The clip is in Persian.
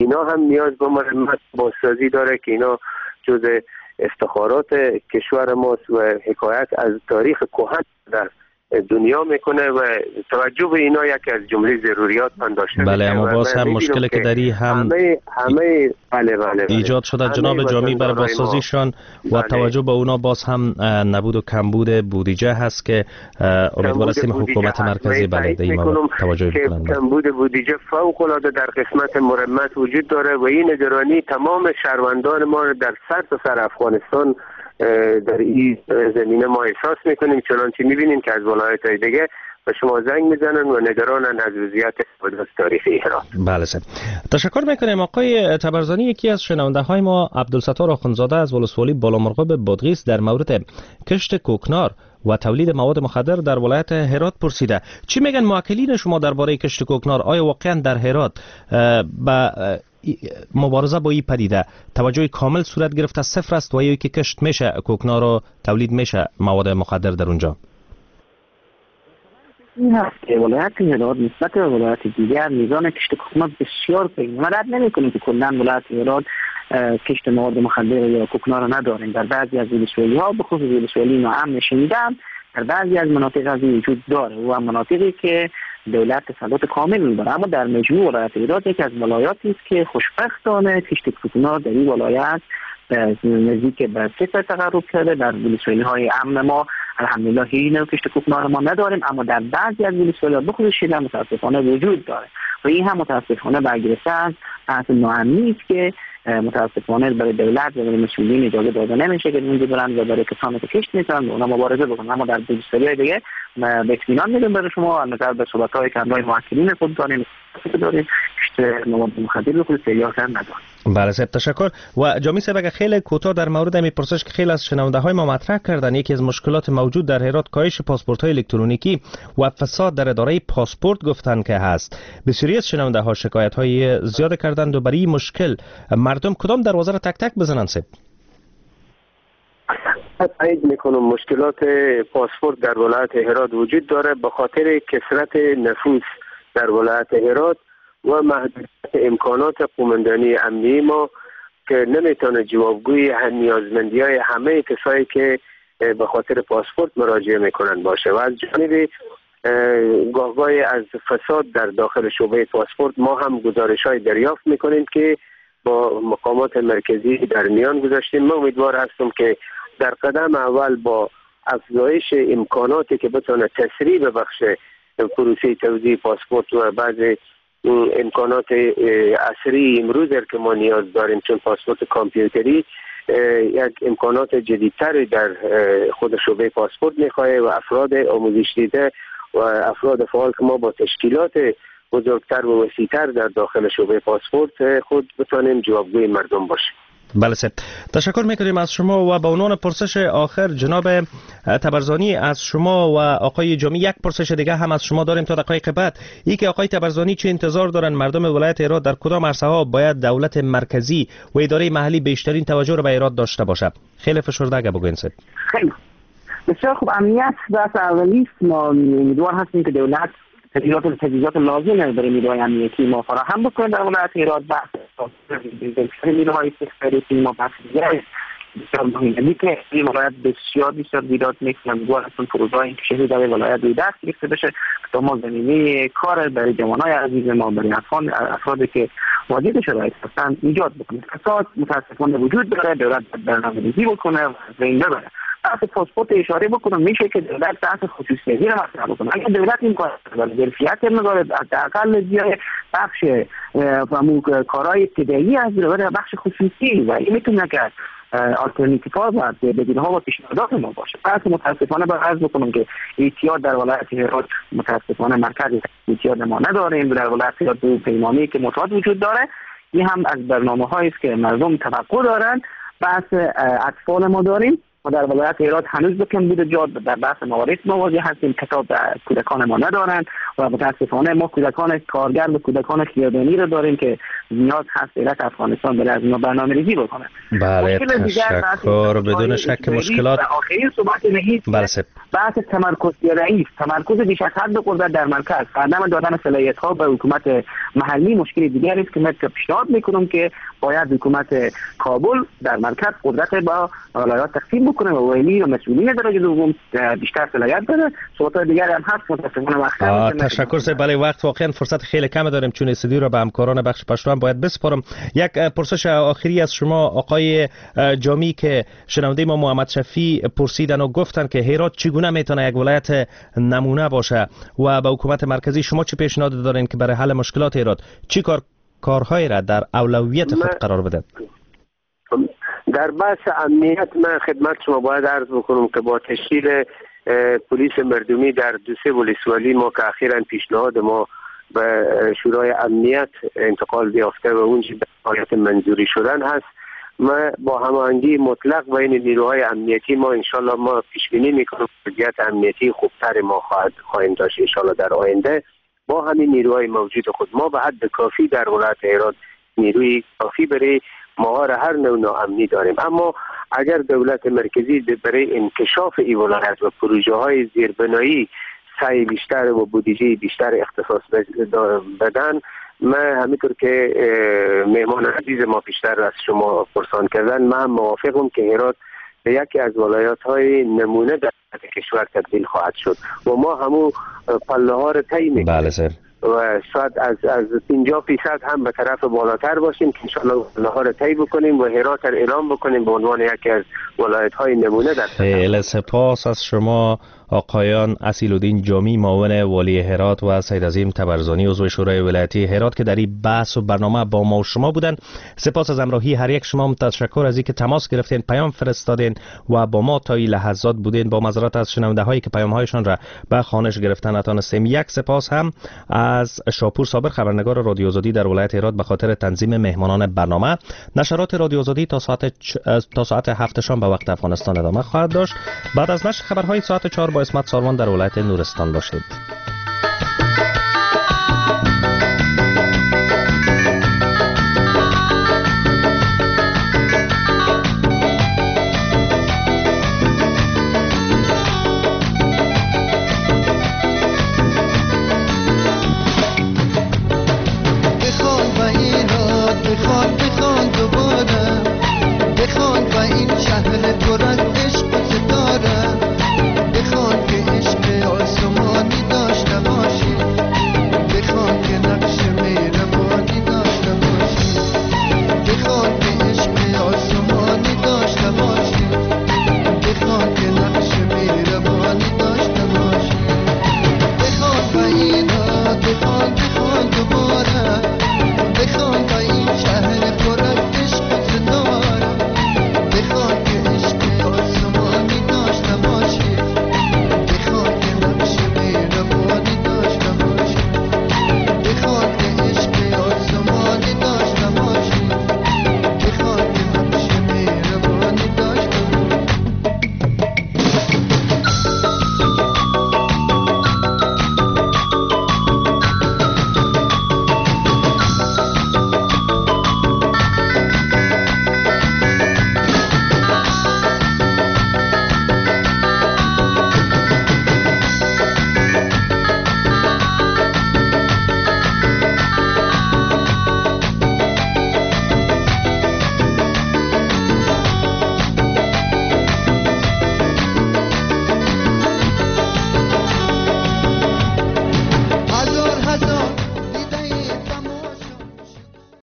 اینا هم نیاز به مرمت بازسازی داره که اینا جزء افتخارات کشور ماست و حکایت از تاریخ کهن در دنیا میکنه و توجه به اینا یکی از جمله ضروریات من داشته. بله، اما باز هم مشکلی که داری هم همه بله ایجاد شده جناب جامی برای بازسازیشان و توجه به اونا باز هم نبود و کمبود بودجه هست که امیدوار هستیم حکومت مرکزی بله به این توجه بکنند. کمبود بودجه فوق العاده در قسمت مرمت وجود داره و این نگرانی تمام شهروندان ما در سرتاسر افغانستان در این زمینه ما احساس میکنیم، چنانچه میبینیم که از ولایت‌های دیگه به شما زنگ میزنن و نگرانن از وضعیت حدود تاریخی هرات. بله سر. تشکر میکنیم آقای تبرزانی. یکی از شنونده های ما عبدالستار آخوندزاده از ولسوالی بالامرغاب بادغیس در مورد کشت کوکنار و تولید مواد مخدر در ولایت هرات پرسیده. چی میگن موکلین شما درباره کشت کوکنار؟ آیا واقعا در هرات با مبارزه با این پدیده توجه کامل صورت گرفته صفر است و یا که کشت میشه کوکنار و تولید میشه مواد مخدر در اونجا؟ این هست که ولایت هرات نسبت به ولایت دیگر میزان کشت کوکنار بسیار پایین. ما رد نمی‌کنیم که کلاً ولایت هرات کشت مواد مخدر یا کوکنار را نداریم. در بعضی از ولسوالی‌ها به خصوص ولسوالی ناامن شنیدم در بعضی از مناطق از وجود داره و مناطقی که دولت تسلط کامل داره، اما در مجموع ولایت هرات یکی از ولایاتی است که خوشبختانه کشت کوکنار در این ولایت نزدیک به 3% تقرب کرده. در ولسوالی‌های امن ما الحمدلله هیچ نوع کشت کوکنار ما نداریم، اما در بعضی از ولسوالی‌ها به خصوص شیراز متاسفانه وجود داره و این هم متاسفانه برگرفته از بحث ناامنی است که متاسفانه برای دولت و برای مسئولین اجازه داده نمیشه که اونجا برن و برای کسانی که کشت میکنن اونا مبارزه بکنن. اما در ولسوالی‌های دیگه به اطمینان میدم برای شما نظر به صحبت‌های کندای موکلین خود داریم کشت مواد مخدر رو خود سیاست نداریم. بله صاحب تشکر. و جامی صاحب اگه خیلی کوتاه در مورد می پرسش که خیلی از شنونده های ما مطرح کردن، یکی از مشکلات موجود در هرات کاهش پاسپورت های الکترونیکی و فساد در اداره پاسپورت گفتن که هست. بسیاری از شنونده ها شکایت های زیاد کردند و برای این مشکل مردم کدام دروازه را تک تک بزنن صاحب؟ تایید میکنم مشکلات پاسپورت در ولایت هرات وجود داره به خاطر کثرت نفوس در ولایت هرات و محدودیت امکانات قومندانی امنی ما که نمیتونه جوابگوی نیازمندی‌های همه کسایی که به خاطر پاسپورت مراجعه میکنن باشه و از جانب گاهگاهی از فساد در داخل شعبه پاسپورت ما هم گزارش‌های دریافت میکنیم که با مقامات مرکزی در میان گذاشتیم. من امیدوار هستم که در قدم اول با افزایش امکاناتی که بتونه تسریع ببخشه پروسه توزیع پاسپورت و بعضی امکانات عصری امروز که ما نیاز داریم، چون پاسپورت کامپیوتری یک امکانات جدیدتری در خود شعبه پاسپورت میخواه و افراد آموزش دیده و افراد فعال که ما با تشکیلات بزرگتر و وسیع‌تر در داخل شعبه پاسپورت خود بتونیم جوابگوی مردم باشیم. بله سر. تشکر میکنیم از شما و به عنوان پرسش آخر جناب تبرزانی از شما و آقای جامی یک پرسش دیگه هم از شما داریم تا دقایق بعد. یکی آقای تبرزانی چه انتظار دارن مردم ولایت هرات در کدام عرصه ها باید دولت مرکزی و اداره محلی بیشترین توجه را به هرات داشته باشه؟ خیلی فشرده اگه بگوین سر. خیلی بسیار خوب. امنیت بحث اولی است. ما امیدوار هستیم که دولت تجهیزات لازم برای نیروهای امنیتی ما فراهم بکنه در ولایت هرات. بحث نیروهای سکیوریتی ما بحث دیگه بسیار مهمه که این ولایت بسیار ویرات میکنه. امیدوار هستم پروژه‌ای که شهید در ولایت روی دست گرفته بشه تا ما زمینه کار برای جوانای عزیز ما، برای افرادی که واجد شرایط هستند ایجاد بکنه. فساد متاسفانه وجود داره، دولت برنامه‌ریزی بکنه و از این ببره. بحث پاسپورت اشاره بکنم میشه که دولت بحث خصوصیتی را مطرح بکنه. اگر دولت این کار کنه ظرفیت نداره حداقل بیای بخش کارهای ابتدایی از بخش خصوصی و این میتونه که آلترناتیوها و بدیل‌ها و پیشنهادات ما باشه. پس متاسفانه باید عرض بکنم که احتیاط در ولایت هرات متاسفانه مرکز احتیاط ما نداریم. در ولایت هرات دو پیمانی که معتاد وجود داره. این هم از برنامه‌هایی است که مردم توقع دارن. بحث اطفال ما داریم ما در ولایت هرات هنوز به کمبود جاد در بحث موارد مواجه هستیم. کتاب کودکان ما ندارند و متاسفانه ما کودکان کارگر و کودکان خیابانی رو داریم که نیاز هست دولت افغانستان برای از اینا برنامه‌ریزی بکنه. بله تشکر. بدون شک مشکلات آخرین صحبت نهید بحث تمرکز رئیس، تمرکز بیش از حد قدرت در مرکز، عدم دادن صلاحیت‌ها به حکومت محلی مشکل دیگری است که من پیشنهاد میکنم که باید حکومت کابل در مرکز قدرت با ولایات تقسیم بکنه و ولی و مسئولین درجه دوم بیشتر صلاحیت داره. صحبت دیگری هم هست متاسفانه وقت تشکر سه. بله وقت واقعا فرصت خیلی کم داریم چون استودیو رو به همکاران بخش پشتو هم باید بسپارم. یک پرسش آخری از شما آقای جامی که شنونده ما محمد شفیع پرسیدن و گفتن که هرات چگونه میتونه یک ولایت نمونه باشه و به حکومت مرکزی شما چه پیشنهاد دارین که برای حل مشکلات هرات چی کارهایی را در اولویت خود قرار بده؟ در بحث امنیت من خدمت شما باید عرض بکنم که با تشکیل پلیس مردمی در دو سه ولسوالی ما که اخیراً پیشنهاد ما به شورای امنیت انتقال یافته و اونجا به حالت منظوری شدن هست. ما با هماهنگی مطلق بین نیروهای امنیتی ما انشالله ما پیش بینی میکنیم وضعیت امنیتی خوبتر ما خواهیم داشت انشالله در آینده. با همین نیروهای موجود خود ما به حد کافی در ولایت هرات نیروی کافی برای مهار هر نوع ناامنی داریم. اما اگر دولت مرکزی برای انکشاف این ولایت و پروژه های زیربنایی سعی بیشتر و بودجه بیشتر اختصاص بدن، من همینطور که مهمان عزیز ما بیشتر از شما پرسان کردن، من موافقم که هرات به یکی از ولایات های نمونه در کشور تبدیل خواهد شد و ما همون پله ها رو طی می‌کنیم. بله سر. و شاید از 50% هم به طرف بالاتر باشیم که انشاءالله پله ها رو طی بکنیم و هرات رو اعلام بکنیم به عنوان یکی از ولایت های نمونه در خیلی سپاس از شما آقایان اصیل‌الدین جامی معاون والی هرات و سید عظیم طبرزانی عضو شورای ولایتی هرات که در این بحث و برنامه با ما و شما بودن. سپاس از همراهی هر یک شما. تشکر از اینکه تماس گرفتین، پیام فرستادین و با ما تا این لحظات بودین. با معذرت از شنونده هایی که پیام هایشان را به خوانش گرفتن نتونستیم. یک سپاس هم از شاپور صابر خبرنگار رادیو آزادی در ولایت هرات به خاطر تنظیم مهمانان برنامه. نشرات رادیو آزادی تا ساعت 7 شام به وقت افغانستان ادامه خواهد داشت. بعد از نشر خبرهای ساعت 4 با اسمت ساروان در ولایت نورستان باشید.